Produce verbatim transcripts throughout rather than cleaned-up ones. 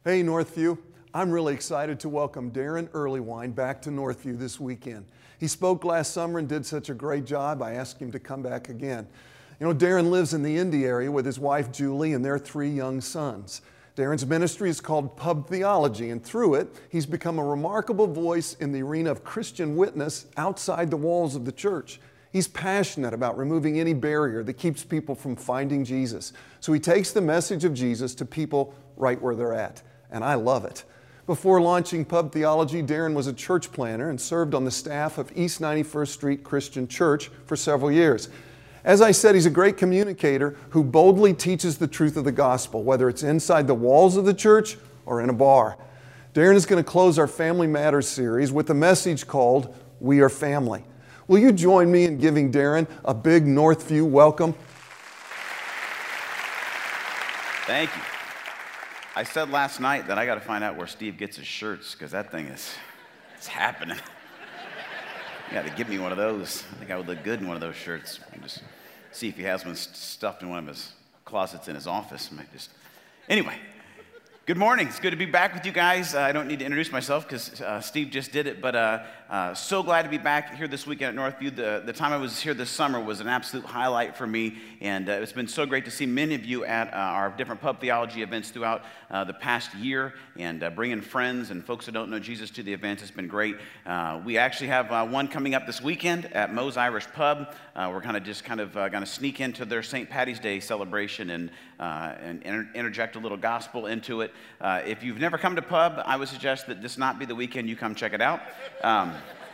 Hey, Northview. I'm really excited to welcome Darren Earlywine back to Northview this weekend. He spoke last summer and did such a great job, I asked him to come back again. You know, Darren lives in the Indy area with his wife, Julie, and their three young sons. Darren's ministry is called Pub Theology, and through it, he's become a remarkable voice in the arena of Christian witness outside the walls of the church. He's passionate about removing any barrier that keeps people from finding Jesus. So he takes the message of Jesus to people right where they're at. And I love it. Before launching Pub Theology, Darren was a church planner and served on the staff of East ninety-first Street Christian Church for several years. As I said, he's a great communicator who boldly teaches the truth of the gospel, whether it's inside the walls of the church or in a bar. Darren is going to close our Family Matters series with a message called We Are Family. Will you join me in giving Darren a big Northview welcome? Thank you. I said last night that I got to find out where Steve gets his shirts, because that thing is, it's happening. You got to give me one of those. I think I would look good in one of those shirts. And just see if he has one stuffed in one of his closets in his office. I might just... Anyway, good morning. It's good to be back with you guys. Uh, I don't need to introduce myself because uh, Steve just did it, but uh, uh, so glad to be back here this weekend at Northview. The, the time I was here this summer was an absolute highlight for me, and uh, it's been so great to see many of you at uh, our different Pub Theology events throughout uh, the past year, and uh, bringing friends and folks that don't know Jesus to the events. It's been great. Uh, we actually have uh, one coming up this weekend at Moe's Irish Pub. Uh, we're kind of just kind of uh, going to sneak into their Saint Patty's Day celebration and, uh, and inter- interject a little gospel into it. Uh, if you've never come to Pub, I would suggest that this not be the weekend you come check it out. Um,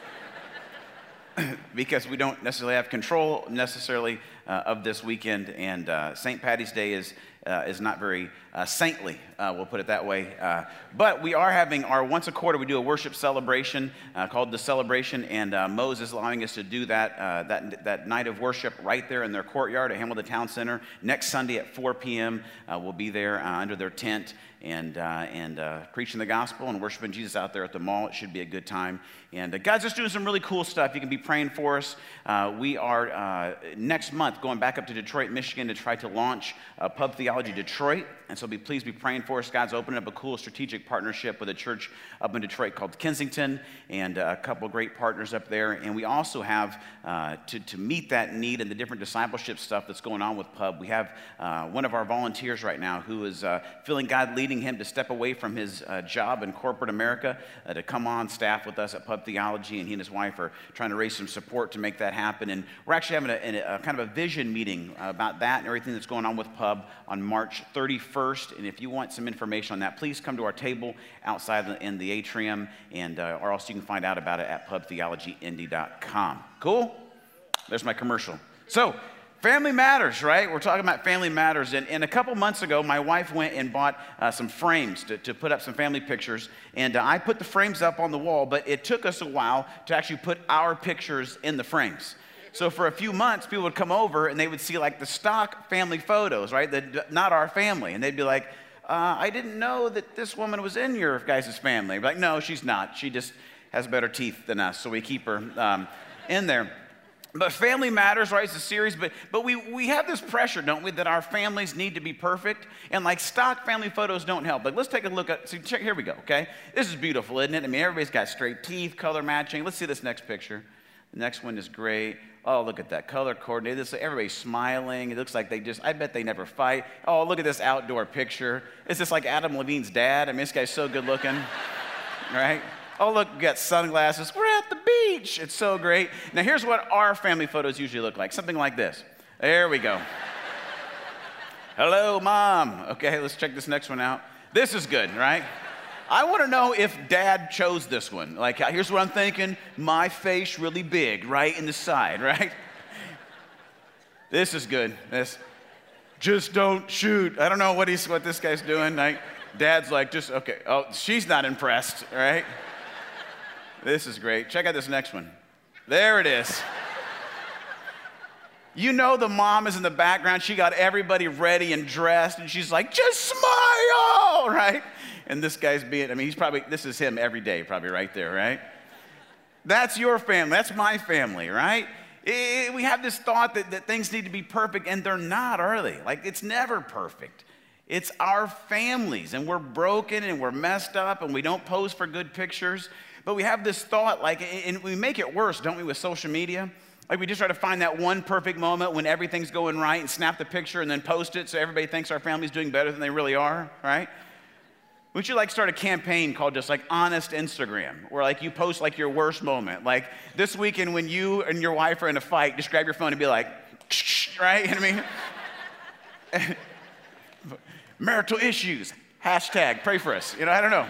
because we don't necessarily have control necessarily uh, of this weekend, and uh, Saint Patty's Day is uh, is not very uh, saintly, uh, we'll put it that way. Uh, but we are having our once a quarter, we do a worship celebration uh, called The Celebration, and uh, Moe's is allowing us to do that, uh, that that night of worship right there in their courtyard at Hamilton Town Center. Next Sunday at four p.m. Uh, we'll be there uh, under their tent and uh, and uh, preaching the gospel and worshiping Jesus out there at the mall. It should be a good time. And uh, God's just doing some really cool stuff. You can be praying for us. Uh, we are, uh, next month, going back up to Detroit, Michigan to try to launch uh, Pub Theology Detroit. And so be please be praying for us. God's opening up a cool strategic partnership with a church up in Detroit called Kensington, and uh, a couple of great partners up there. And we also have, uh, to, to meet that need and the different discipleship stuff that's going on with Pub, we have uh, one of our volunteers right now who is uh, feeling God leading him to step away from his uh, job in corporate America uh, to come on staff with us at Pub Theology, and he and his wife are trying to raise some support to make that happen. And we're actually having a, a, a kind of a vision meeting about that and everything that's going on with Pub on March thirty-first. And if you want some information on that, please come to our table outside in the atrium, and uh, or else you can find out about it at pub theology indy dot com. Cool? There's my commercial. So, Family Matters, right? We're talking about Family Matters. And, and a couple months ago, my wife went and bought uh, some frames to, to put up some family pictures. And uh, I put the frames up on the wall, but it took us a while to actually put our pictures in the frames. So for a few months, people would come over and they would see like the stock family photos, right? The, not our family. And they'd be like, uh, I didn't know that this woman was in your guys' family. I'd be like, no, she's not. She just has better teeth than us, so we keep her um, in there. But Family Matters, right, it's a series, but but we, we have this pressure, don't we, that our families need to be perfect, and like stock family photos don't help. Like, let's take a look at, see, check, here we go, okay? This is beautiful, isn't it? I mean, everybody's got straight teeth, color matching. Let's see this next picture. The next one is great. Oh, look at that, color coordinated. This, everybody's smiling. It looks like they just, I bet they never fight. Oh, look at this outdoor picture. Is this like Adam Levine's dad? I mean, this guy's so good looking, right? Oh, look, we got sunglasses. We're at the beach. It's so great. Now, here's what our family photos usually look like. Something like this. There we go. Hello, Mom. Okay, let's check this next one out. This is good, right? I want to know if Dad chose this one. Like, here's what I'm thinking. My face really big, right in the side, right? This is good. This. Just don't shoot. I don't know what he's what this guy's doing. Like, Dad's like, just, okay. Oh, she's not impressed, right? This is great. Check out this next one. There it is. You know the mom is in the background. She got everybody ready and dressed, and she's like, just smile, right? And this guy's being, I mean, he's probably, this is him every day, probably right there, right? That's your family. That's my family, right? It, we have this thought that, that things need to be perfect, and they're not, are they? Like, it's never perfect. It's our families, and we're broken and we're messed up and we don't pose for good pictures. But we have this thought, like, and we make it worse, don't we, with social media? Like we just try to find that one perfect moment when everything's going right and snap the picture and then post it so everybody thinks our family's doing better than they really are, right? We should like start a campaign called just like Honest Instagram, where like you post like your worst moment. Like this weekend when you and your wife are in a fight, just grab your phone and be like, right? You know what I mean? Marital issues, hashtag, pray for us. You know, I don't know.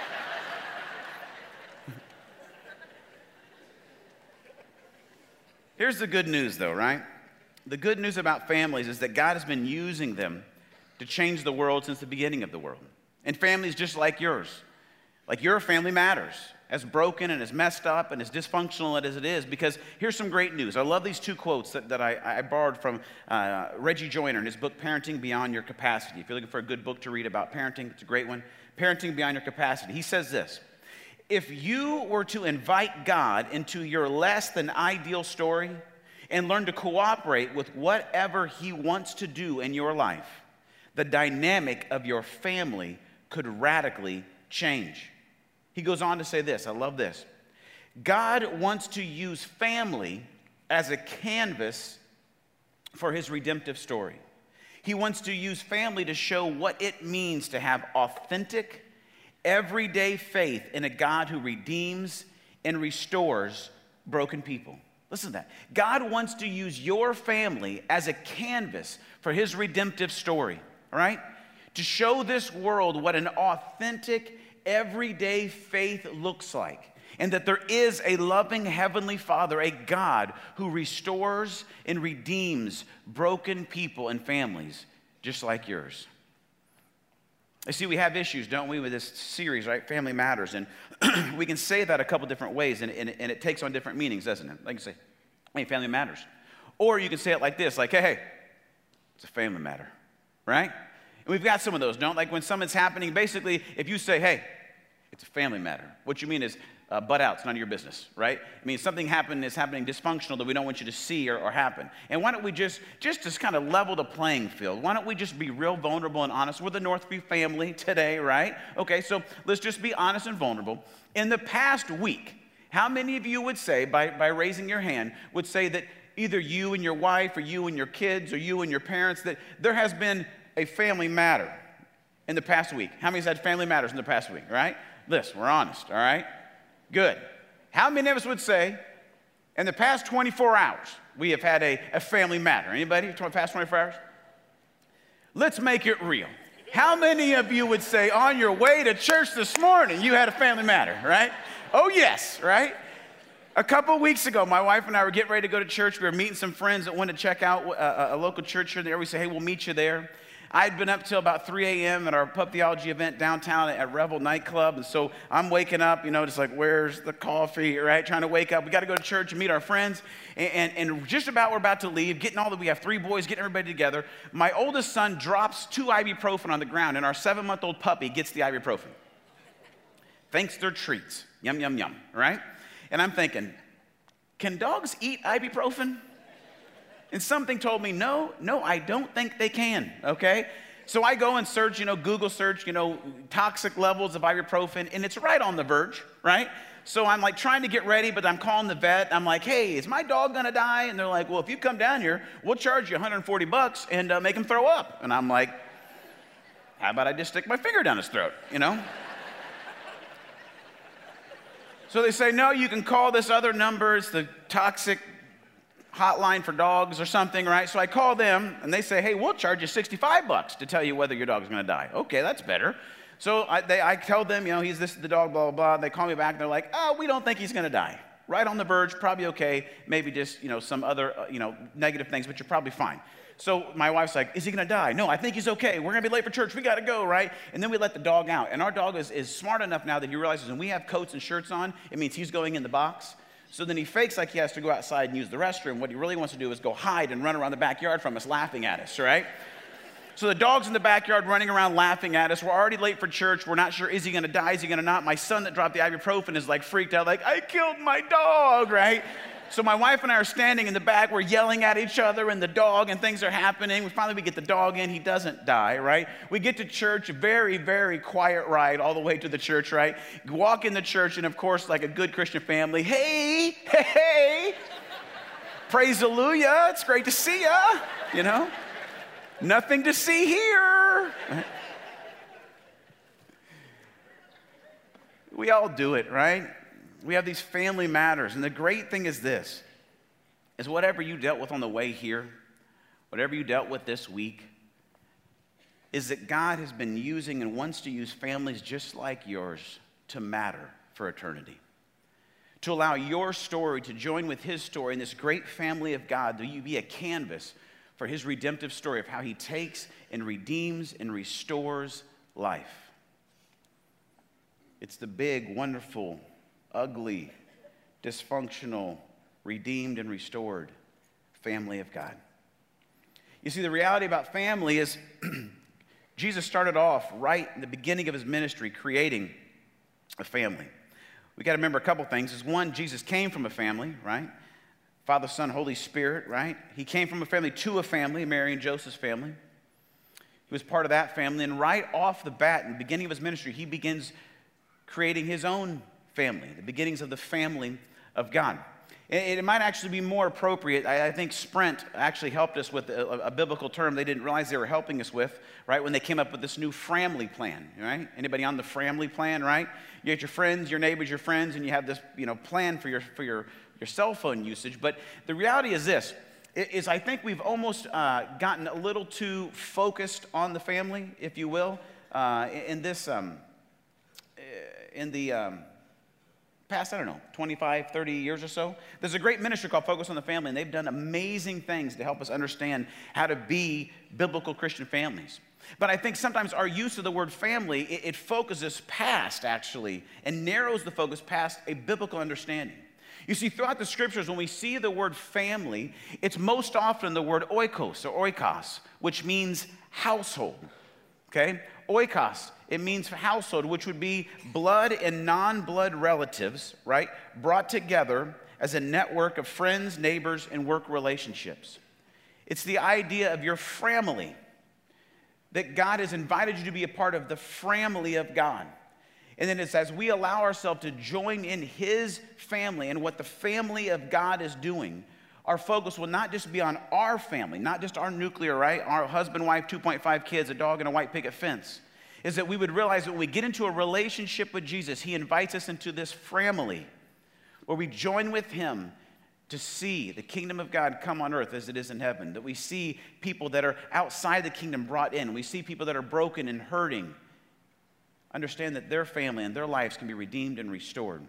Here's the good news though, right? The good news about families is that God has been using them to change the world since the beginning of the world. And families just like yours, like your family matters, as broken and as messed up and as dysfunctional as it is, because here's some great news. I love these two quotes that, that I, I borrowed from uh, Reggie Joiner in his book, Parenting Beyond Your Capacity. If you're looking for a good book to read about parenting, it's a great one. Parenting Beyond Your Capacity. He says this: if you were to invite God into your less than ideal story and learn to cooperate with whatever he wants to do in your life, the dynamic of your family could radically change. He goes on to say this, I love this. God wants to use family as a canvas for his redemptive story. He wants to use family to show what it means to have authentic, everyday faith in a God who redeems and restores broken people. Listen to that. God wants to use your family as a canvas for his redemptive story, all right? To show this world what an authentic, everyday faith looks like, and that there is a loving heavenly Father, a God who restores and redeems broken people and families just like yours. I see we have issues, don't we, with this series, right? Family Matters, and we can say that a couple different ways, and, and, and it takes on different meanings, doesn't it? Like you say, hey, family matters. Or you can say it like this, like, hey, hey, it's a family matter, right? And we've got some of those, don't? Like when something's happening, basically, if you say, hey, it's a family matter, what you mean is uh, butt out, it's none of your business, right? I mean, something happened is happening dysfunctional that we don't want you to see or, or happen. And why don't we just, just to kind of level the playing field, why don't we just be real vulnerable and honest? We're the Northview family today, right? Okay, so let's just be honest and vulnerable. In the past week, how many of you would say, by, by raising your hand, would say that either you and your wife or you and your kids or you and your parents, that there has been a family matter in the past week? How many's had family matters in the past week, right? Listen, we're honest, all right? Good. How many of us would say in the past twenty-four hours we have had a, a family matter? Anybody in the past twenty-four hours? Let's make it real. How many of you would say on your way to church this morning you had a family matter, right? Oh, yes, right? A couple of weeks ago, my wife and I were getting ready to go to church. We were meeting some friends that wanted to check out a, a local church here. There, we say, hey, we'll meet you there. I had been up till about three a.m. at our Pup Theology event downtown at Revel Nightclub, and so I'm waking up, you know, just like, where's the coffee, right? Trying to wake up. We got to go to church and meet our friends, and, and, and just about we're about to leave, getting all the, we have three boys, getting everybody together. My oldest son drops two ibuprofen on the ground, and our seven-month-old puppy gets the ibuprofen. Thinks they're treats. Yum, yum, yum, right? And I'm thinking, can dogs eat ibuprofen? And something told me, no, no, I don't think they can, okay? So I go and search, you know, Google search, you know, toxic levels of ibuprofen, and it's right on the verge, right? So I'm like trying to get ready, but I'm calling the vet. I'm like, hey, is my dog gonna die? And they're like, well, if you come down here, we'll charge you one hundred forty bucks and uh, make him throw up. And I'm like, how about I just stick my finger down his throat, you know? So they say, no, you can call this other number. It's the toxic hotline for dogs or something, right? So I call them, and they say, hey, we'll charge you sixty-five bucks to tell you whether your dog's going to die. Okay, that's better. So I, they, I tell them, you know, he's this, the dog, blah, blah, blah. They call me back, and they're like, oh, we don't think he's going to die. Right on the verge, probably okay. Maybe just, you know, some other, uh, you know, negative things, but you're probably fine. So my wife's like, is he going to die? No, I think he's okay. We're going to be late for church. We got to go, right? And then we let the dog out. And our dog is, is smart enough now that he realizes when we have coats and shirts on, it means he's going in the box. So then he fakes like he has to go outside and use the restroom. What he really wants to do is go hide and run around the backyard from us, laughing at us, right? So the dog's in the backyard running around laughing at us. We're already late for church. We're not sure, is he going to die? Is he going to not? My son that dropped the ibuprofen is like freaked out, like, I killed my dog, right? So my wife and I are standing in the back. We're yelling at each other and the dog, and things are happening. We finally we get the dog in. He doesn't die, right? We get to church, very, very quiet ride all the way to the church, right? Walk in the church, and of course, like a good Christian family, hey, hey, hey, praise hallelujah. It's great to see ya, you know? Nothing to see here. We all do it, right? We have these family matters. And the great thing is this, is whatever you dealt with on the way here, whatever you dealt with this week, is that God has been using and wants to use families just like yours to matter for eternity. To allow your story to join with his story in this great family of God, that you be a canvas for his redemptive story of how he takes and redeems and restores life. It's the big, wonderful, ugly, dysfunctional, redeemed and restored family of God. You see, the reality about family is Jesus started off right in the beginning of his ministry creating a family. We got to remember a couple things. Is one, Jesus came from a family, right? Father, Son, Holy Spirit, right? He came from a family to a family, Mary and Joseph's family. He was part of that family. And right off the bat, in the beginning of his ministry, he begins creating his own family, the beginnings of the family of God. It, it might actually be more appropriate. I, I think Sprint actually helped us with a, a biblical term they didn't realize they were helping us with, right, when they came up with this new family plan, right? Anybody on the family plan, right? You get your friends, your neighbors, your friends, and you have this, you know, plan for your for your, your cell phone usage. But the reality is this, is I think we've almost uh, gotten a little too focused on the family, if you will, uh, in this, um, in the... Um, past, I don't know, twenty-five, thirty years or so. There's a great ministry called Focus on the Family, and they've done amazing things to help us understand how to be biblical Christian families. But I think sometimes our use of the word family, it, it focuses past, actually, and narrows the focus past a biblical understanding. You see, throughout the scriptures, when we see the word family, it's most often the word oikos or oikos, which means household, okay? Oikos, it means household, which would be blood and non-blood relatives, right, brought together as a network of friends, neighbors, and work relationships. It's the idea of your family, that God has invited you to be a part of the family of God. And then it's as we allow ourselves to join in his family and what the family of God is doing, our focus will not just be on our family, not just our nuclear, right? Our husband, wife, two point five kids, a dog, and a white picket fence. Is that we would realize that when we get into a relationship with Jesus, he invites us into this family where we join with him to see the kingdom of God come on earth as it is in heaven. That we see people that are outside the kingdom brought in. We see people that are broken and hurting. Understand that their family and their lives can be redeemed and restored.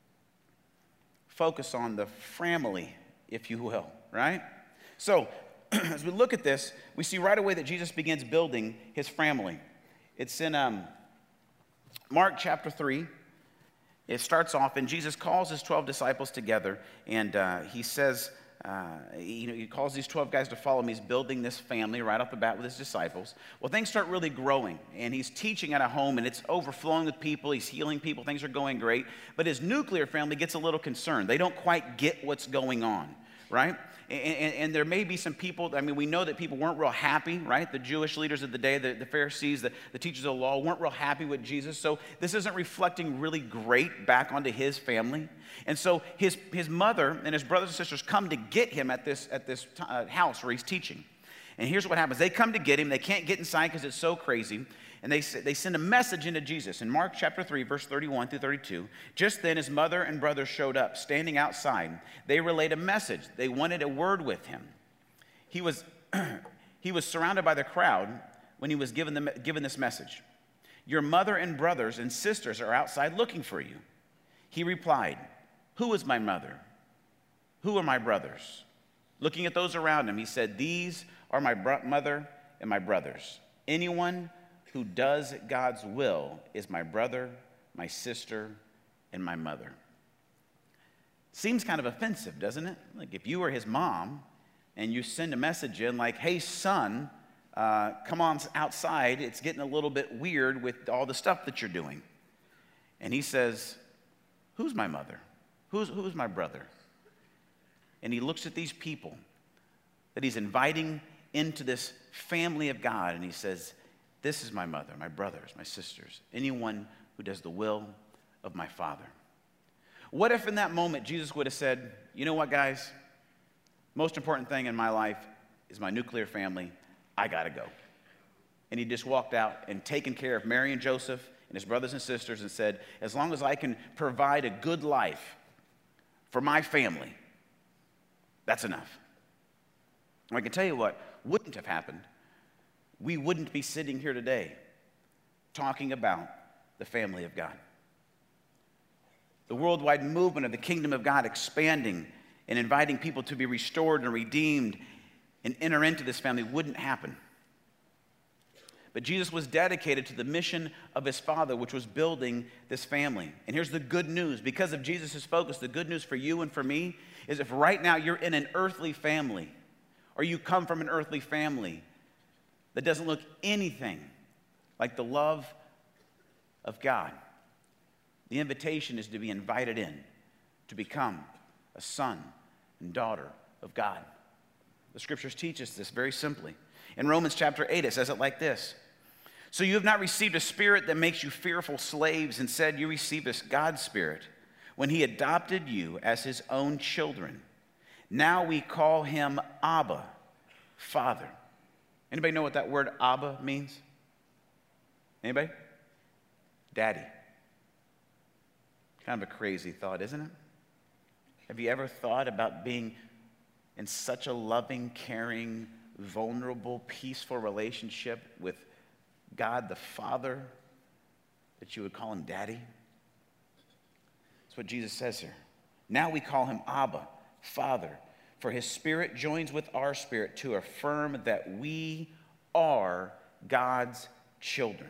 Focus on the family, if you will, right? So, as we look at this, we see right away that Jesus begins building his family. It's in um, Mark chapter three. It starts off, and Jesus calls his twelve disciples together, and uh, he says, uh, you know, he calls these twelve guys to follow him. He's building this family right off the bat with his disciples. Well, things start really growing, and he's teaching at a home, and it's overflowing with people. He's healing people. Things are going great. But his nuclear family gets a little concerned. They don't quite get what's going on, right? And, and, and there may be some people, I mean, we know that people weren't real happy, right? The Jewish leaders of the day, the, the Pharisees, the, the teachers of the law weren't real happy with Jesus. So this isn't reflecting really great back onto his family. And so his, his mother and his brothers and sisters come to get him at this, at this uh, house where he's teaching. And here's what happens. They come to get him. They can't get inside because it's so crazy. And they, they send a message into Jesus. In Mark chapter three, verse thirty-one through thirty-two, just then his mother and brothers showed up, standing outside. They relayed a message. They wanted a word with him. He was, he was surrounded by the crowd when he was given, the, given this message. Your mother and brothers and sisters are outside looking for you. He replied, who is my mother? Who are my brothers? Looking at those around him, he said, these are my bro- mother and my brothers. Anyone who does God's will is my brother, my sister, and my mother. Seems kind of offensive, doesn't it? Like if you were his mom and you send a message in like, hey, son, uh, come on outside. It's getting a little bit weird with all the stuff that you're doing. And he says, who's my mother? Who's, who's my brother? and he looks at these people that he's inviting into this family of God, and he says, this is my mother, my brothers, my sisters, anyone who does the will of my Father. What if in that moment Jesus would have said, you know what, guys? Most important thing in my life is my nuclear family. I got to go. And he just walked out and taken care of Mary and Joseph and his brothers and sisters and said, as long as I can provide a good life for my family, that's enough. And I can tell you what wouldn't have happened. We wouldn't be sitting here today talking about the family of God. The worldwide movement of the kingdom of God expanding and inviting people to be restored and redeemed and enter into this family wouldn't happen. But Jesus was dedicated to the mission of his Father, which was building this family. And here's the good news. Because of Jesus' focus, the good news for you and for me is if right now you're in an earthly family, or you come from an earthly family that doesn't look anything like the love of God, the invitation is to be invited in to become a son and daughter of God. The scriptures teach us this very simply. In Romans chapter eight, it says it like this. So you have not received a spirit that makes you fearful slaves. Instead, you received a God's spirit when he adopted you as his own children. Now we call him Abba, Father. Anybody know what that word Abba means? Anybody? Daddy. Kind of a crazy thought, isn't it? Have you ever thought about being in such a loving, caring, vulnerable, peaceful relationship with God the Father that you would call him Daddy? That's what Jesus says here. Now we call him Abba, Father, for his spirit joins with our spirit to affirm that we are God's children.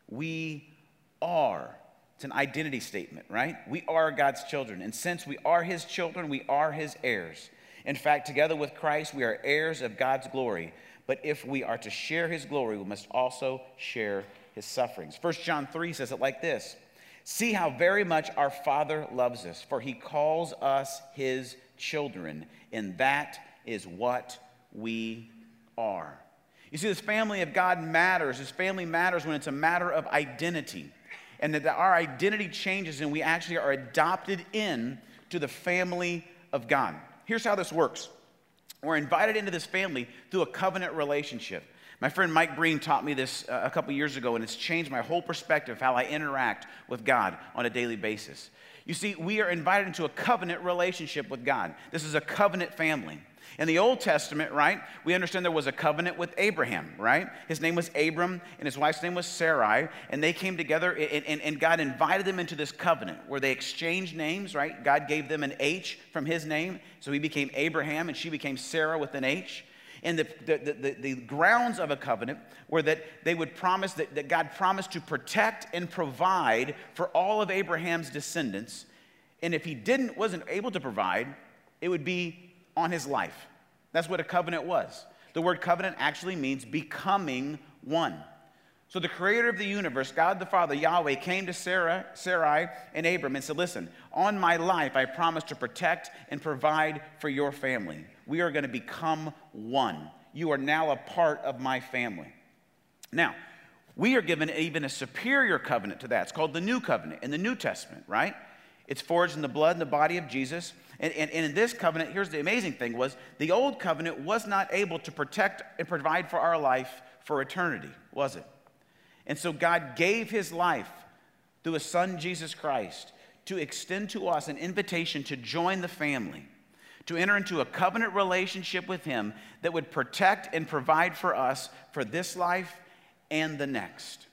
We are. It's an identity statement, right? We are God's children. And since we are his children, we are his heirs. In fact, together with Christ, we are heirs of God's glory. But if we are to share his glory, we must also share his sufferings. First John three says it like this. See how very much our Father loves us, for he calls us his children, and that is what we are. You see, this family of God matters. This family matters when it's a matter of identity, and that our identity changes and we actually are adopted in to the family of God. Here's how this works. We're invited into this family through a covenant relationship. My friend Mike Breen taught me this uh, a couple years ago, and it's changed my whole perspective of how I interact with God on a daily basis. You see, we are invited into a covenant relationship with God. This is a covenant family. In the Old Testament, right, we understand there was a covenant with Abraham, right? His name was Abram, and his wife's name was Sarai, and they came together, and, and, and God invited them into this covenant where they exchanged names, right? God gave them an H from his name, so he became Abraham, and she became Sarah with an H. And the, the, the, the grounds of a covenant were that they would promise, that, that God promised to protect and provide for all of Abraham's descendants, and if he didn't, wasn't able to provide, it would be on his life. That's what a covenant was. The word covenant actually means becoming one. So the creator of the universe, God the Father, Yahweh, came to Sarah, Sarai and Abram and said, listen, on my life I promise to protect and provide for your family. We are going to become one. You are now a part of my family. Now, we are given even a superior covenant to that. It's called the New Covenant in the New Testament, right? It's forged in the blood and the body of Jesus. And, and, and in this covenant, here's the amazing thing was, the old covenant was not able to protect and provide for our life for eternity, was it? And so God gave his life through his son, Jesus Christ, to extend to us an invitation to join the family, to enter into a covenant relationship with him that would protect and provide for us for this life and the next.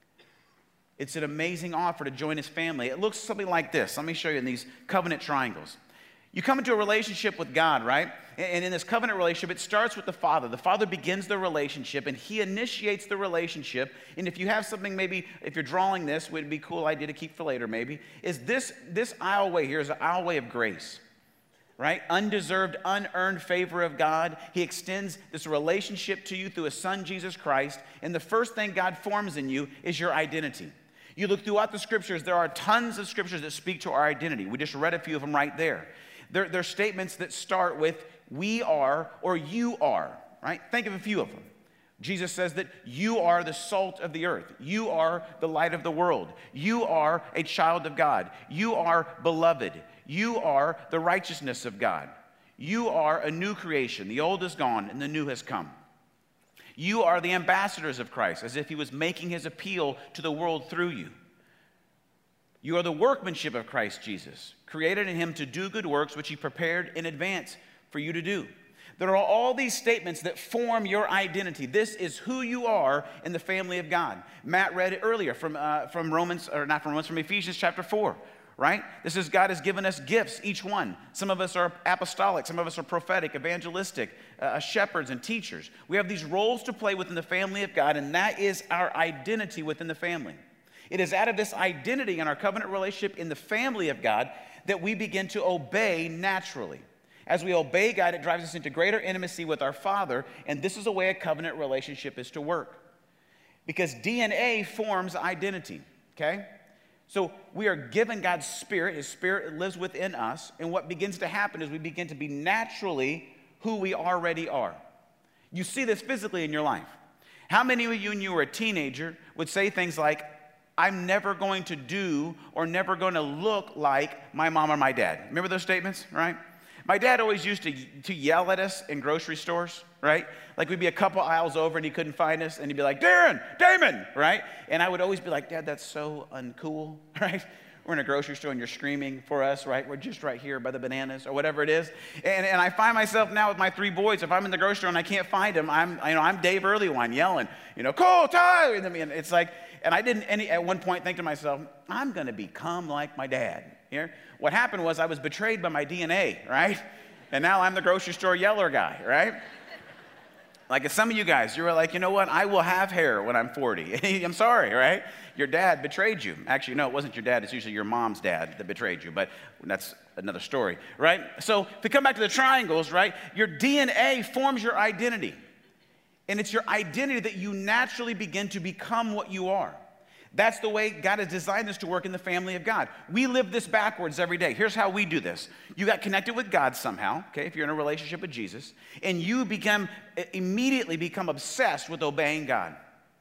It's an amazing offer to join his family. It looks something like this. Let me show you in these covenant triangles. You come into a relationship with God, right? And in this covenant relationship, it starts with the Father. The Father begins the relationship, and he initiates the relationship. And if you have something, maybe if you're drawing this, would be a cool idea to keep for later maybe, is this, this aisleway here is an aisleway of grace, right? Undeserved, unearned favor of God. He extends this relationship to you through his son, Jesus Christ. And the first thing God forms in you is your identity. You look throughout the scriptures, there are tons of scriptures that speak to our identity. We just read a few of them right there. They're, they're statements that start with we are or you are, right? Think of a few of them. Jesus says that you are the salt of the earth. You are the light of the world. You are a child of God. You are beloved. You are the righteousness of God. You are a new creation. The old is gone and the new has come. You are the ambassadors of Christ, as if he was making his appeal to the world through you. You are the workmanship of Christ Jesus, created in him to do good works, which he prepared in advance for you to do. There are all these statements that form your identity. This is who you are in the family of God. Matt read it earlier from, uh, from Romans, or not from Romans, from Ephesians chapter four, right? This is God has given us gifts, each one. Some of us are apostolic, some of us are prophetic, evangelistic, uh, shepherds and teachers. We have these roles to play within the family of God, and that is our identity within the family. It is out of this identity in our covenant relationship in the family of God that we begin to obey naturally. As we obey God, it drives us into greater intimacy with our Father, and this is the way a covenant relationship is to work. Because D N A forms identity, okay? So we are given God's Spirit. His Spirit lives within us, and what begins to happen is we begin to be naturally who we already are. You see this physically in your life. How many of you, when you were a teenager, would say things like, I'm never going to do or never going to look like my mom or my dad? Remember those statements, right? My dad always used to, to yell at us in grocery stores, right? Like we'd be a couple aisles over and he couldn't find us and he'd be like, Darren, Damon, right? And I would always be like, Dad, that's so uncool, right? We're in a grocery store and you're screaming for us, right? We're just right here by the bananas or whatever it is. And, and I find myself now with my three boys, if I'm in the grocery store and I can't find them, I'm, you know, I'm Dave Earlywine yelling, you know, Cole, Ty, and it's like, and I didn't any, at one point think to myself, I'm going to become like my dad. Here, what happened was I was betrayed by my D N A, right? And now I'm the grocery store yeller guy, right? Like some of you guys, you were like, you know what? I will have hair when I'm forty. I'm sorry, right? Your dad betrayed you. Actually, no, it wasn't your dad. It's usually your mom's dad that betrayed you, but that's another story, right? So if we come back to the triangles, right, your D N A forms your identity. And it's your identity that you naturally begin to become what you are. That's the way God has designed this to work in the family of God. We live this backwards every day. Here's how we do this. You got connected with God somehow, okay, if you're in a relationship with Jesus, and you become, immediately become obsessed with obeying God.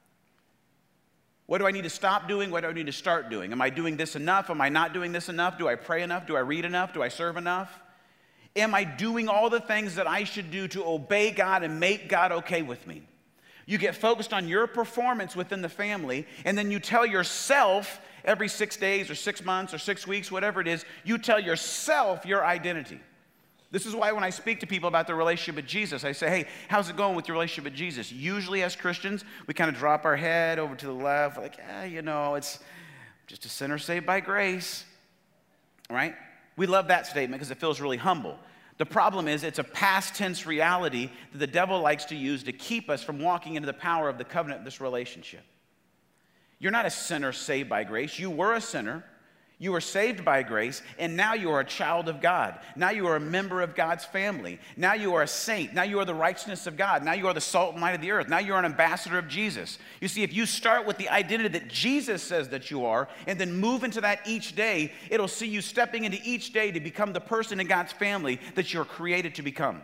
What do I need to stop doing? What do I need to start doing? Am I doing this enough? Am I not doing this enough? Do I pray enough? Do I read enough? Do I serve enough? Am I doing all the things that I should do to obey God and make God okay with me? You get focused on your performance within the family, and then you tell yourself every six days or six months or six weeks, whatever it is, you tell yourself your identity. This is why when I speak to people about their relationship with Jesus, I say, hey, how's it going with your relationship with Jesus? Usually as Christians, we kind of drop our head over to the left, like, ah, you know, it's just a sinner saved by grace, right? We love that statement because it feels really humble. The problem is it's a past tense reality that the devil likes to use to keep us from walking into the power of the covenant of this relationship. You're not a sinner saved by grace. You were a sinner. You were saved by grace, and now you are a child of God. Now you are a member of God's family. Now you are a saint. Now you are the righteousness of God. Now you are the salt and light of the earth. Now you are an ambassador of Jesus. You see, if you start with the identity that Jesus says that you are, and then move into that each day, it'll see you stepping into each day to become the person in God's family that you're created to become.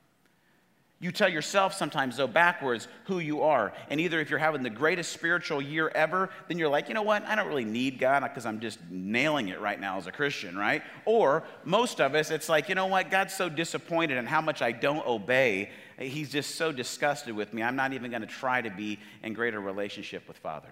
You tell yourself sometimes, though, backwards who you are. And either if you're having the greatest spiritual year ever, then you're like, you know what, I don't really need God because I'm just nailing it right now as a Christian, right? Or most of us, it's like, you know what, God's so disappointed in how much I don't obey. He's just so disgusted with me. I'm not even going to try to be in greater relationship with Father.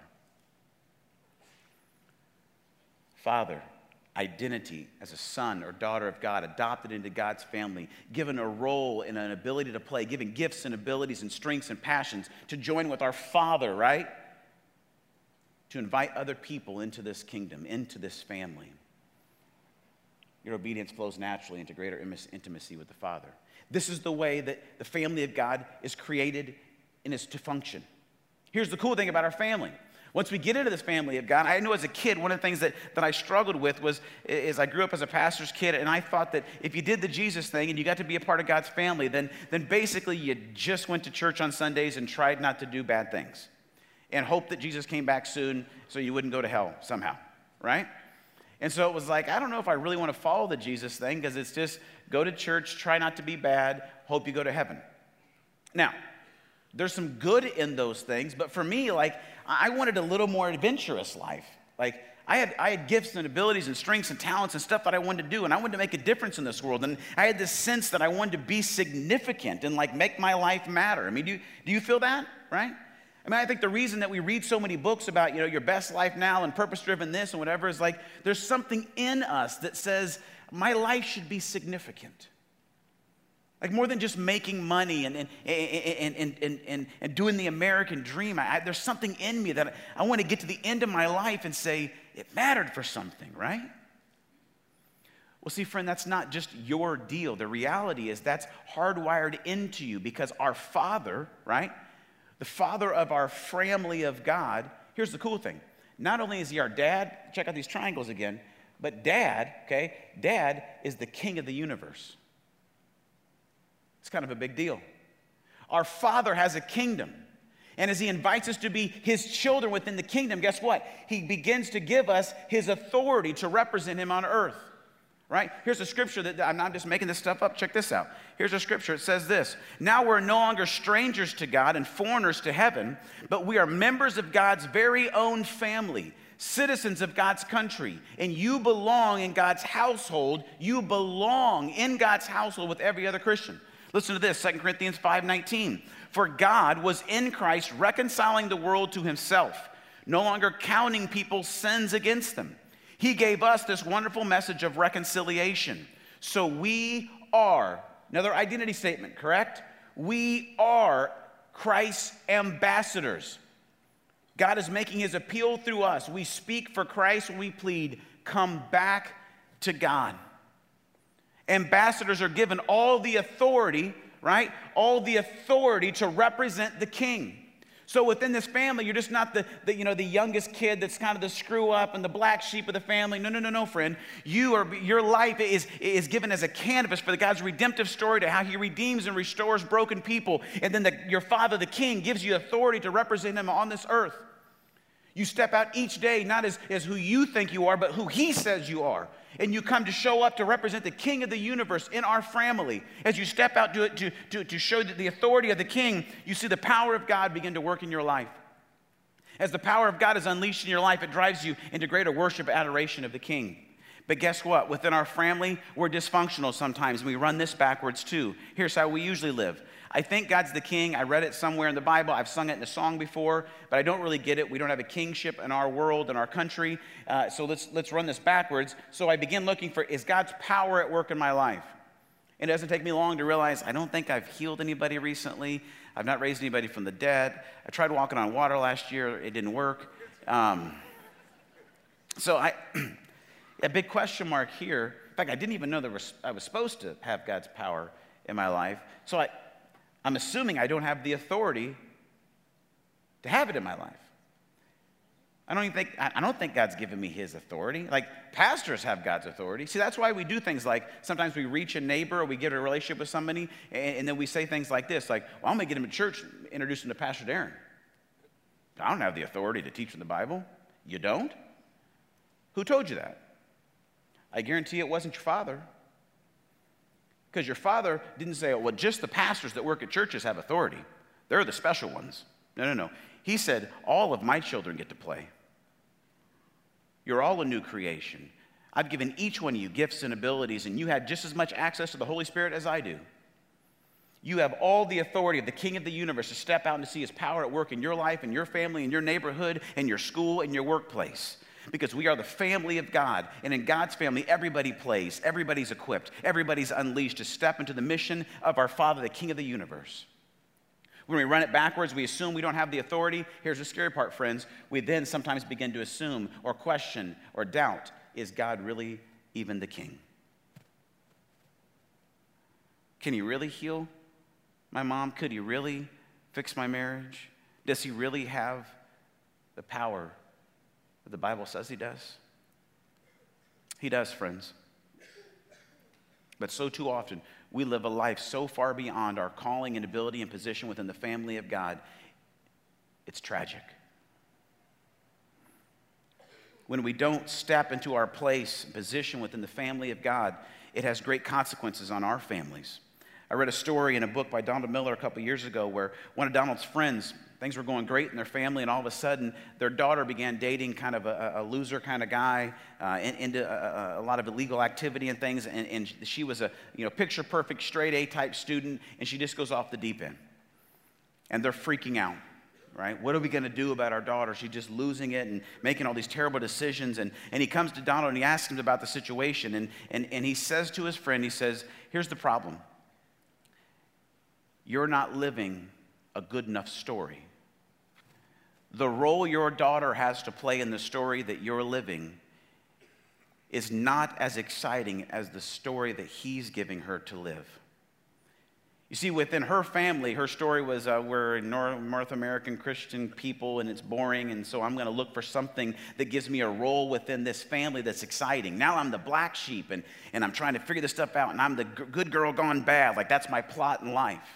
Father. Identity as a son or daughter of God, adopted into God's family, given a role and an ability to play, given gifts and abilities and strengths and passions to join with our Father, right? To invite other people into this kingdom, into this family. Your obedience flows naturally into greater intimacy with the Father. This is the way that the family of God is created and is to function. Here's the cool thing about our family. Once we get into this family of God, I know as a kid, one of the things that, that I struggled with was, is I grew up as a pastor's kid, and I thought that if you did the Jesus thing and you got to be a part of God's family, then, then basically you just went to church on Sundays and tried not to do bad things and hoped that Jesus came back soon so you wouldn't go to hell somehow, right? And so it was like, I don't know if I really want to follow the Jesus thing, because it's just go to church, try not to be bad, hope you go to heaven. Now, there's some good in those things, but for me, like, I wanted a little more adventurous life. Like, I had, I had gifts and abilities and strengths and talents and stuff that I wanted to do, and I wanted to make a difference in this world. And I had this sense that I wanted to be significant and, like, make my life matter. I mean, do you, do you feel that, right? I mean, I think the reason that we read so many books about, you know, your best life now and purpose-driven this and whatever is like, there's something in us that says, my life should be significant. Like, more than just making money and, and, and, and, and, and, and doing the American dream. I, there's something in me that I, I want to get to the end of my life and say, it mattered for something, right? Well, see, friend, that's not just your deal. The reality is that's hardwired into you, because our Father, right, the Father of our family of God, here's the cool thing. Not only is he our dad, check out these triangles again, but dad, okay, dad is the king of the universe. It's kind of a big deal. Our Father has a kingdom. And as he invites us to be his children within the kingdom, guess what? He begins to give us his authority to represent him on earth. Right? Here's a scripture that I'm not just making this stuff up. Check this out. Here's a scripture. It says this: now we're no longer strangers to God and foreigners to heaven, but we are members of God's very own family, citizens of God's country, and you belong in God's household. You belong in God's household with every other Christian. Listen to this, Second Corinthians five nineteen. For God was in Christ reconciling the world to himself, no longer counting people's sins against them. He gave us this wonderful message of reconciliation. So we are, another identity statement, correct? We are Christ's ambassadors. God is making his appeal through us. We speak for Christ when we plead, come back to God. Ambassadors are given all the authority, right? All the authority to represent the king. So within this family, you're just not the, the, you know, the youngest kid that's kind of the screw up and the black sheep of the family. No, no, no, no, friend. You are, your life is, is given as a canvas for the God's redemptive story to how he redeems and restores broken people. And then the, your Father, the King, gives you authority to represent him on this earth. You step out each day not as, as who you think you are, but who he says you are. And you come to show up to represent the King of the universe in our family. As you step out to, to, to, to show the authority of the King, you see the power of God begin to work in your life. As the power of God is unleashed in your life, it drives you into greater worship, adoration of the King. But guess what? Within our family, we're dysfunctional sometimes. We run this backwards too. Here's how we usually live. I think God's the king. I read it somewhere in the Bible. I've sung it in a song before, but I don't really get it. We don't have a kingship in our world, in our country. Uh, so let's, let's run this backwards. So I begin looking for, is God's power at work in my life? It doesn't take me long to realize I don't think I've healed anybody recently. I've not raised anybody from the dead. I tried walking on water last year. It didn't work. Um, so I, a big question mark here. In fact, I didn't even know there was, I was supposed to have God's power in my life. So I, I'm assuming I don't have the authority to have it in my life. I don't even think, I don't think God's given me his authority. Like, pastors have God's authority. See, that's why we do things like, sometimes we reach a neighbor or we get a relationship with somebody, and, and then we say things like this, like, well, I'm going to get him to church, introduce him to Pastor Darren. I don't have the authority to teach him the Bible. You don't? Who told you that? I guarantee it wasn't your father. Because your father didn't say, well, just the pastors that work at churches have authority. They're the special ones. No, no, no. He said, all of my children get to play. You're all a new creation. I've given each one of you gifts and abilities, and you have just as much access to the Holy Spirit as I do. You have all the authority of the King of the universe to step out and to see his power at work in your life, in your family, in your neighborhood, in your school, in your workplace. Because we are the family of God. And in God's family, everybody plays, everybody's equipped, everybody's unleashed to step into the mission of our Father, the King of the universe. When we run it backwards, we assume we don't have the authority. Here's the scary part, friends. We then sometimes begin to assume or question or doubt, is God really even the King? Can he really heal my mom? Could he really fix my marriage? Does he really have the power that the Bible says he does? He does, friends. But so too often, we live a life so far beyond our calling and ability and position within the family of God. It's tragic. when we don't step into our place and position within the family of God, it has great consequences on our families. I read a story in a book by Donald Miller a couple years ago where one of Donald's friends, things were going great in their family, and all of a sudden their daughter began dating kind of a, a loser kind of guy, uh, in, into a, a lot of illegal activity and things, and, and she was a you know picture-perfect, straight-A type student, and she just goes off the deep end. And they're freaking out, right? What are we going to do about our daughter? She's just losing it and making all these terrible decisions. And, and he comes to Donald and he asks him about the situation, and, and, and he says to his friend, he says, here's the problem. You're not living a good enough story. The role your daughter has to play in the story that you're living is not as exciting as the story that he's giving her to live. You see, within her family, her story was, uh, we're North, North American Christian people and it's boring, and so I'm going to look for something that gives me a role within this family that's exciting. Now I'm the black sheep, and, and I'm trying to figure this stuff out, and I'm the g- good girl gone bad. Like, that's my plot in life.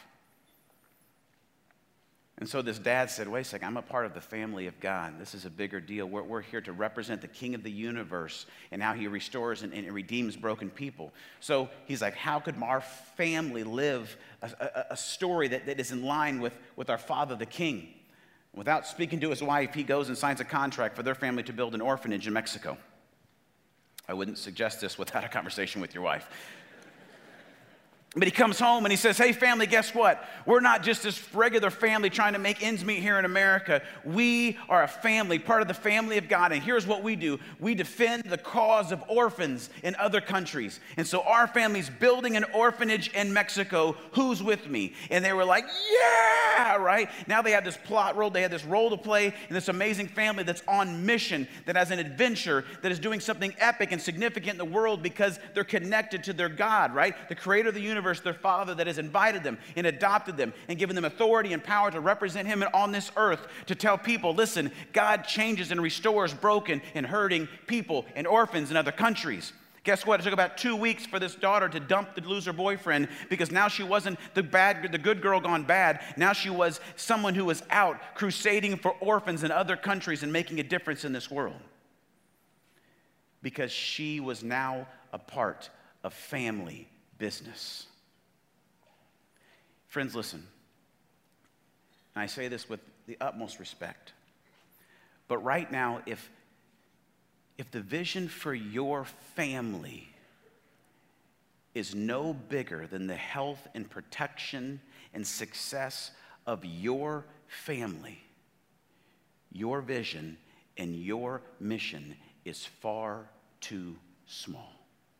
And so this dad said, wait a second, I'm a part of the family of God. This is a bigger deal. We're, we're here to represent the King of the universe and how he restores and, and redeems broken people. So he's like, how could our family live a, a, a story that, that is in line with, with our father, the King? Without speaking to his wife, he goes and signs a contract for their family to build an orphanage in Mexico. I wouldn't suggest this without a conversation with your wife. But he comes home and he says, hey, family, guess what? We're not just this regular family trying to make ends meet here in America. We are a family, part of the family of God. And here's what we do. We defend the cause of orphans in other countries. And so our family's building an orphanage in Mexico. Who's with me? And they were like, yeah, right? Now they have this plot role. They had this role to play in this amazing family that's on mission, that has an adventure, that is doing something epic and significant in the world because they're connected to their God, right? The creator of the universe. Their father that has invited them and adopted them and given them authority and power to represent him on this earth, to tell people, listen, God changes and restores broken and hurting people and orphans in other countries. Guess what? It took about two weeks for this daughter to dump the loser boyfriend because now she wasn't the bad, the good girl gone bad. Now she was someone who was out crusading for orphans in other countries and making a difference in this world. Because she was now a part of family business. Friends, listen, and I say this with the utmost respect, but right now, if, if the vision for your family is no bigger than the health and protection and success of your family, your vision and your mission is far too small.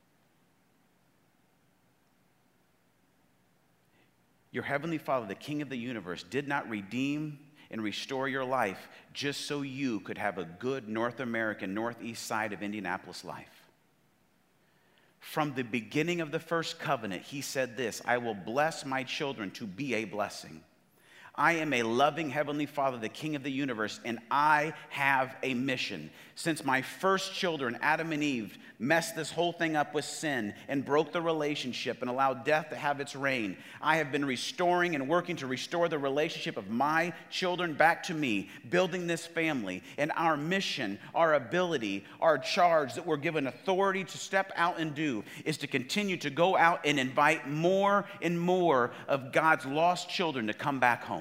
Your heavenly Father, the King of the universe, did not redeem and restore your life just so you could have a good North American, northeast side of Indianapolis life. From the beginning of the first covenant, he said this, I will bless my children to be a blessing. I am a loving heavenly Father, the King of the universe, and I have a mission. Since my first children, Adam and Eve, messed this whole thing up with sin and broke the relationship and allowed death to have its reign, I have been restoring and working to restore the relationship of my children back to me, building this family. And our mission, our ability, our charge that we're given authority to step out and do is to continue to go out and invite more and more of God's lost children to come back home.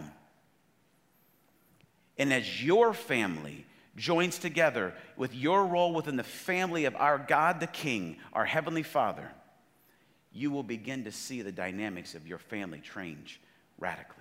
And as your family joins together with your role within the family of our God the King, our Heavenly Father, you will begin to see the dynamics of your family change radically.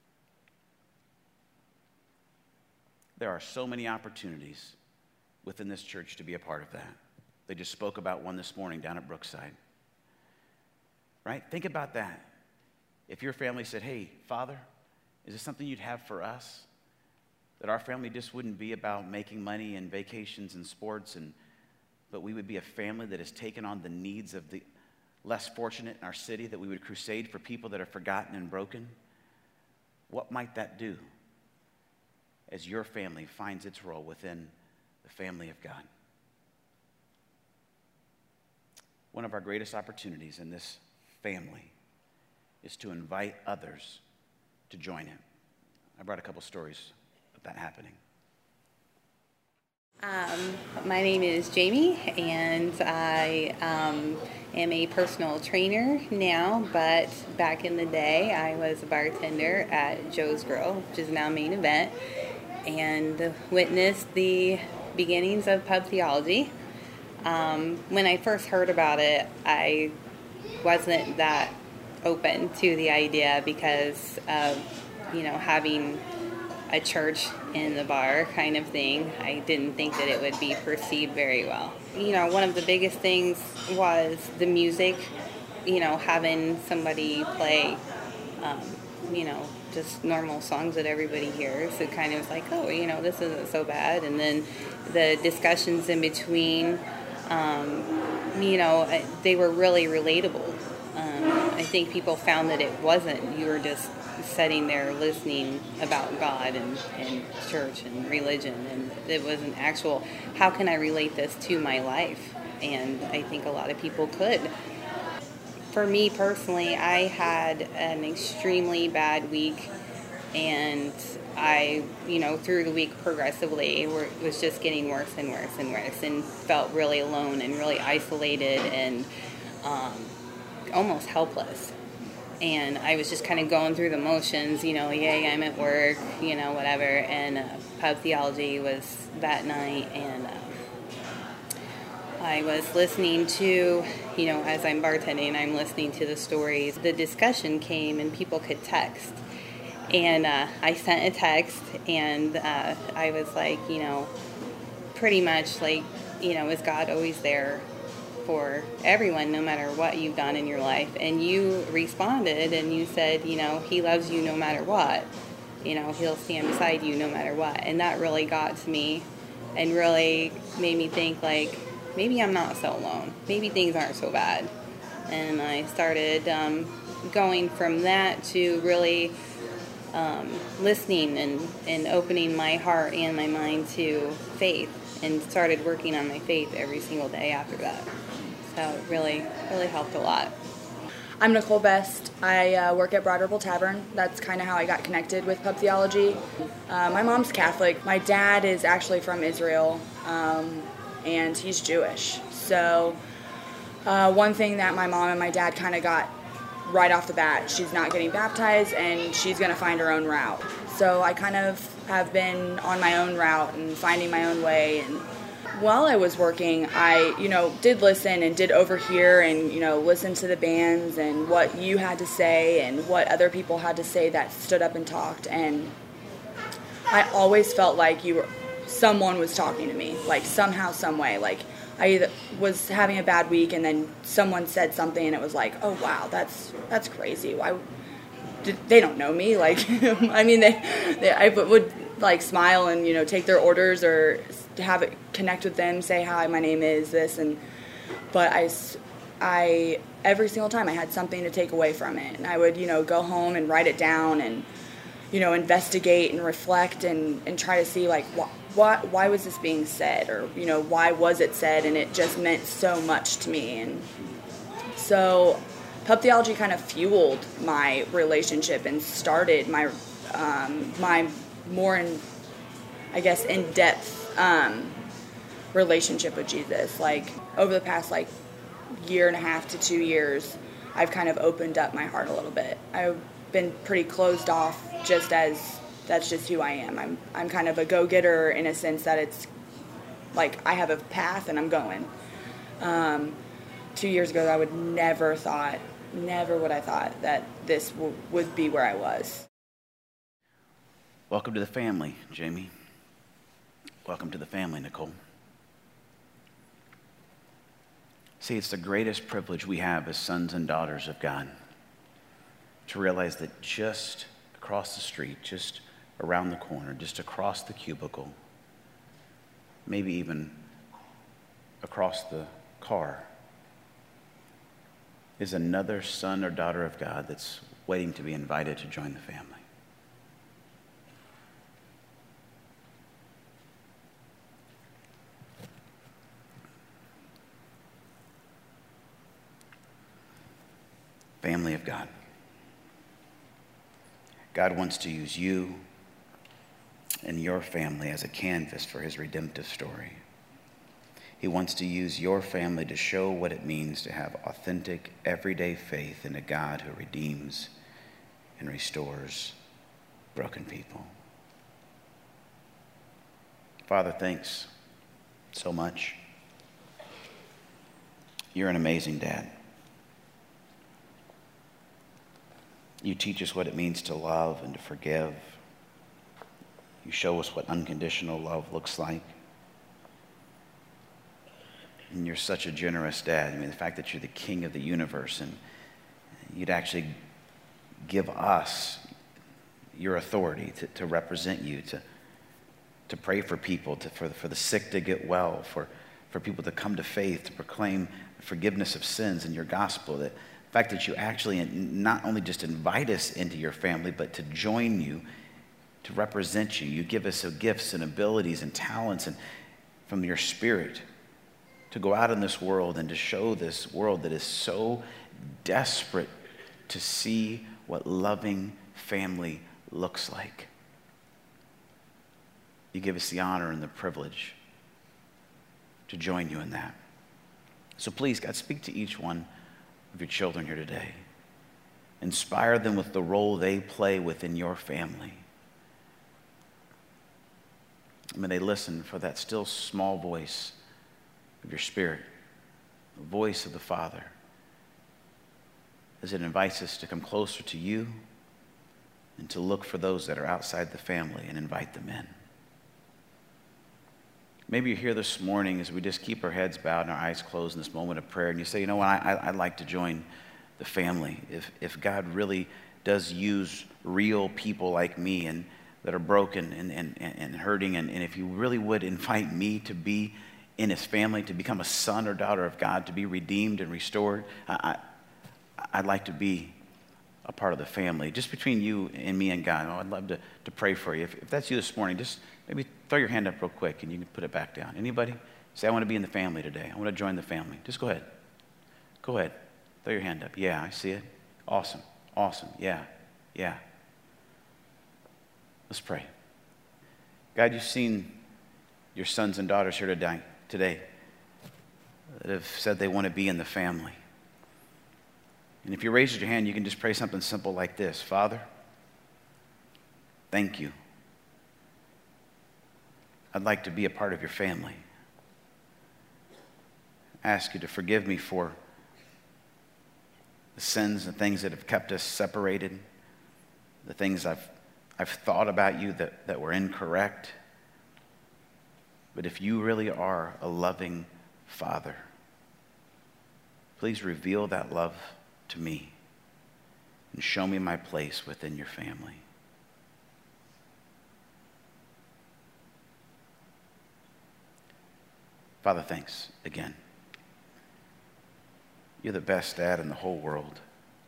There are so many opportunities within this church to be a part of that. They just spoke about one this morning down at Brookside. Right? Think about that. If your family said, hey, Father, is this something you'd have for us? That our family just wouldn't be about making money and vacations and sports, and but we would be a family that has taken on the needs of the less fortunate in our city, that we would crusade for people that are forgotten and broken. What might that do as your family finds its role within the family of God? One of our greatest opportunities in this family is to invite others to join it. I brought a couple stories of that happening. Um, my name is Jamie, and I um, am a personal trainer now, but back in the day I was a bartender at Joe's Grill, which is now Main Event, and witnessed the beginnings of pub theology. Um, when I first heard about it, I wasn't that open to the idea because of, you know, having a church in the bar kind of thing. I didn't think that it would be perceived very well. You know, one of the biggest things was the music, you know, having somebody play, um, you know, just normal songs that everybody hears. It kind of was like, oh, you know, this isn't so bad. And then the discussions in between, um, you know, they were really relatable. Um, I think people found that it wasn't. You were just sitting there listening about God and, and church and religion, and it was an actual, how can I relate this to my life? And I think a lot of people could. For me personally, I had an extremely bad week, and I, you know, through the week progressively were, was just getting worse and worse and worse, and felt really alone and really isolated and um, almost helpless. And I was just kind of going through the motions, you know, yay, I'm at work, you know, whatever. And uh, pub theology was that night, and uh, I was listening to, you know, as I'm bartending, I'm listening to the stories. The discussion came, and people could text. And uh, I sent a text, and uh, I was like, you know, pretty much like, you know, is God always there for everyone, no matter what you've done in your life? And you responded, and you said, you know, he loves you no matter what. You know, he'll stand beside you no matter what. And that really got to me and really made me think, like, maybe I'm not so alone. Maybe things aren't so bad. And I started um, going from that to really um, listening and, and opening my heart and my mind to faith, and started working on my faith every single day after that. So it really, really helped a lot. I'm Nicole Best. I uh, work at Broad Ripple Tavern. That's kind of how I got connected with pub theology. Uh, my mom's Catholic. My dad is actually from Israel, um, and he's Jewish. So uh, one thing that my mom and my dad kind of got right off the bat, she's not getting baptized, and she's going to find her own route. So I kind of have been on my own route and finding my own way. And while I was working, I, you know, did listen and did overhear and, you know, listen to the bands and what you had to say and what other people had to say that stood up and talked. And I always felt like you were, someone was talking to me, like somehow, some way. Like I either was having a bad week, and then someone said something, and it was like, oh wow, that's that's crazy. Why? They don't know me. Like, I mean, they, they I would like smile and, you know, take their orders or have it connect with them, say hi, my name is this, and but I, I every single time I had something to take away from it, and I would, you know, go home and write it down and, you know, investigate and reflect and, and try to see like what why why was this being said, or, you know, why was it said, and it just meant so much to me. And so pub theology kind of fueled my relationship and started my um, my more in, I guess, in-depth um, relationship with Jesus. Like over the past like year and a half to two years, I've kind of opened up my heart a little bit. I've been pretty closed off, just as that's just who I am. I'm I'm kind of a go-getter in a sense that it's like I have a path and I'm going. Um, two years ago, I would never thought, never would I thought that this w- would be where I was. Welcome to the family, Jamie. Welcome to the family, Nicole. See, it's the greatest privilege we have as sons and daughters of God to realize that just across the street, just around the corner, just across the cubicle, maybe even across the car, is another son or daughter of God that's waiting to be invited to join the family. Family of God. God wants to use you and your family as a canvas for his redemptive story. He wants to use your family to show what it means to have authentic, everyday faith in a God who redeems and restores broken people. Father, thanks so much. You're an amazing dad. You teach us what it means to love and to forgive. You show us what unconditional love looks like. And you're such a generous dad. I mean, the fact that you're the king of the universe and you'd actually give us your authority to, to represent you, to, to pray for people, to, for, for the sick to get well, for, for people to come to faith, to proclaim forgiveness of sins in your gospel. That the fact that you actually not only just invite us into your family, but to join you, to represent you. You give us gifts and abilities and talents and from your spirit to go out in this world and to show this world that is so desperate to see what loving family looks like. You give us the honor and the privilege to join you in that. So please, God, speak to each one of your children here today. Inspire them with the role they play within your family. May they listen for that still small voice of your Spirit, the voice of the Father, as it invites us to come closer to you and to look for those that are outside the family and invite them in. Maybe you're here this morning as we just keep our heads bowed and our eyes closed in this moment of prayer, and you say, you know what, I, I'd like to join the family. If, if God really does use real people like me and that are broken and, and, and hurting, and, and if you really would invite me to be in his family, to become a son or daughter of God, to be redeemed and restored, I, I, I'd like to be a part of the family. Just between you and me and God, oh, I'd love to, to pray for you. If, if that's you this morning, just maybe throw your hand up real quick and you can put it back down. Anybody? Say, I want to be in the family today. I want to join the family. Just go ahead. Go ahead. Throw your hand up. Yeah, I see it. Awesome. Awesome. Yeah. Yeah. Let's pray. God, you've seen your sons and daughters here today, today that have said they want to be in the family. And if you raise your hand, you can just pray something simple like this. Father, thank you. I'd like to be a part of your family. I ask you to forgive me for the sins and things that have kept us separated, the things I've I've thought about you that, that were incorrect. But if you really are a loving Father, please reveal that love to me and show me my place within your family. Father, thanks again. You're the best dad in the whole world.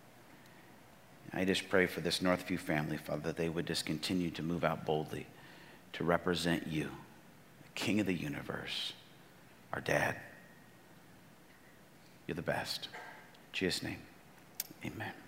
I just pray for this Northview family, Father, that they would just continue to move out boldly to represent you, the King of the universe, our dad. You're the best. In Jesus' name, amen.